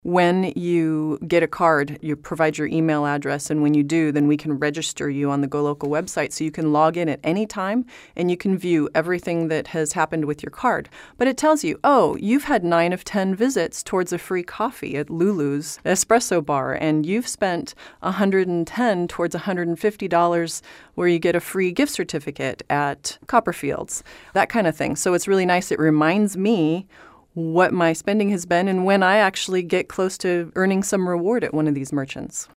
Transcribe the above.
When you get a card, you provide your email address, and when you do, then we can register you on the Go Local website so you can log in at any time and you can view everything that has happened with your card. But it tells you, oh, you've had 9 of 10 visits towards a free coffee at Lulu's espresso bar, and you've spent 110 towards $150 where you get a free gift certificate at Copperfields, that kind of thing. So it's really nice. It reminds me what my spending has been and when I actually get close to earning some reward at one of these merchants.